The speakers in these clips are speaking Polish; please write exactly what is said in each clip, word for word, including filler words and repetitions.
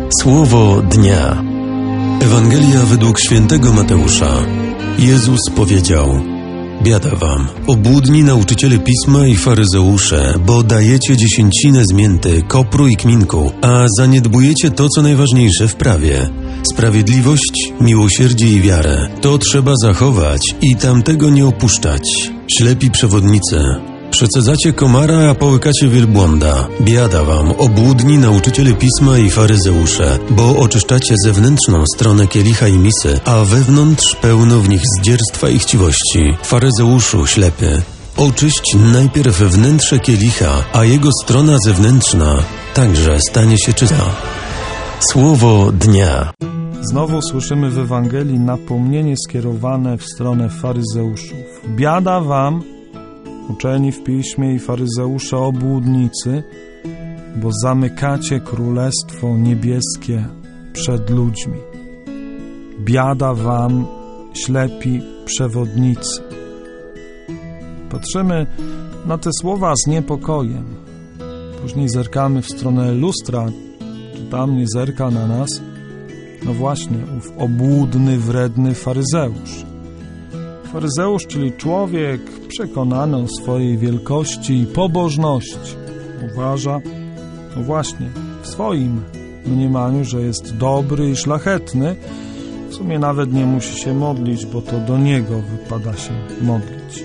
Słowo dnia. Ewangelia według świętego Mateusza. Jezus powiedział: biada wam, obłudni nauczyciele pisma i faryzeusze, bo dajecie dziesięcinę z mięty, kopru i kminku, a zaniedbujecie to, co najważniejsze w prawie. Sprawiedliwość, miłosierdzie i wiarę. To trzeba zachować i tamtego nie opuszczać. Ślepi przewodnicy. Przecedzacie komara, a połykacie wielbłąda. Biada wam, obłudni nauczyciele pisma i faryzeusze, bo oczyszczacie zewnętrzną stronę kielicha i misy, a wewnątrz pełno w nich zdzierstwa i chciwości. Faryzeuszu ślepy, oczyść najpierw wnętrze kielicha, a jego strona zewnętrzna także stanie się czysta. Słowo dnia. Znowu słyszymy w Ewangelii napomnienie skierowane w stronę faryzeuszów. Biada wam, uczeni w piśmie i faryzeusze obłudnicy, bo zamykacie królestwo niebieskie przed ludźmi. Biada wam, ślepi przewodnicy. Patrzymy na te słowa z niepokojem. Później zerkamy w stronę lustra, czy tam nie zerka na nas? No właśnie, ów obłudny, wredny faryzeusz. Faryzeusz, czyli człowiek przekonany o swojej wielkości i pobożności. Uważa, no właśnie, w swoim mniemaniu, że jest dobry i szlachetny. W sumie nawet nie musi się modlić, bo to do niego wypada się modlić.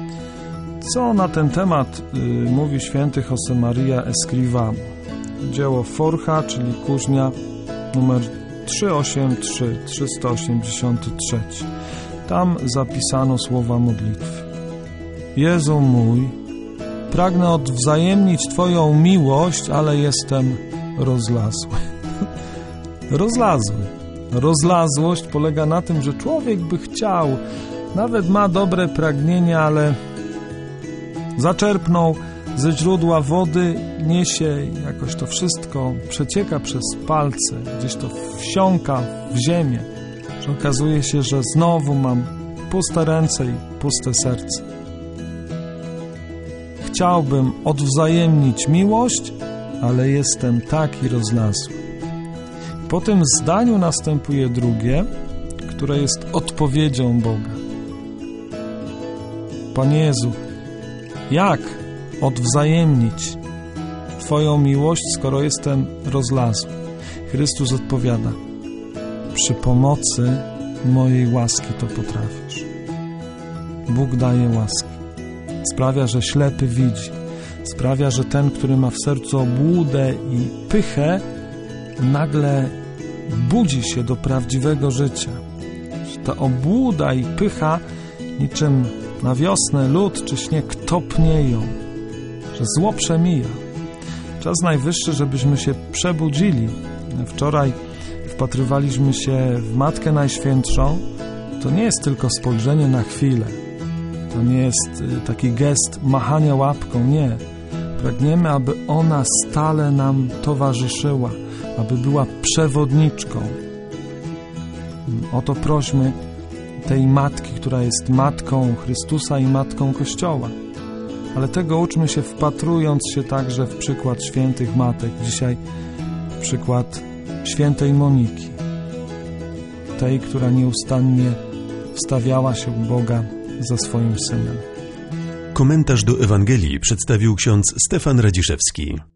Co na ten temat y, mówi święty Josemaria Escrivá? Dzieło Forcha, czyli kuźnia numer trzysta osiemdziesiąt trzy, trzysta osiemdziesiąt trzy. Tam zapisano słowa modlitwy. Jezu mój, pragnę odwzajemnić Twoją miłość, ale jestem rozlazły. rozlazły. Rozlazłość polega na tym, że człowiek by chciał, nawet ma dobre pragnienia, ale zaczerpnął ze źródła wody, niesie jakoś to wszystko, przecieka przez palce, gdzieś to wsiąka w ziemię. Że okazuje się, że znowu mam puste ręce i puste serce. Chciałbym odwzajemnić miłość, ale jestem taki rozlazły. Po tym zdaniu następuje drugie, które jest odpowiedzią Boga. Panie Jezu, jak odwzajemnić Twoją miłość, skoro jestem rozlazły? Chrystus odpowiada: przy pomocy mojej łaski to potrafisz. Bóg daje łaskę. Sprawia, że ślepy widzi. Sprawia, że ten, który ma w sercu obłudę i pychę, nagle budzi się do prawdziwego życia. Że ta obłuda i pycha niczym na wiosnę lód czy śnieg topnieją. Że zło przemija. Czas najwyższy, żebyśmy się przebudzili. Wczoraj wpatrywaliśmy się w Matkę Najświętszą. To nie jest tylko spojrzenie na chwilę. To nie jest taki gest machania łapką, nie. Pragniemy, aby ona stale nam towarzyszyła, aby była przewodniczką. O to prośmy tej Matki, która jest Matką Chrystusa i Matką Kościoła. Ale tego uczmy się, wpatrując się także w przykład świętych matek. Dzisiaj w przykład świętej Moniki, tej, która nieustannie wstawiała się u Boga za swoim Synem. Komentarz do Ewangelii przedstawił ksiądz Stefan Radziszewski.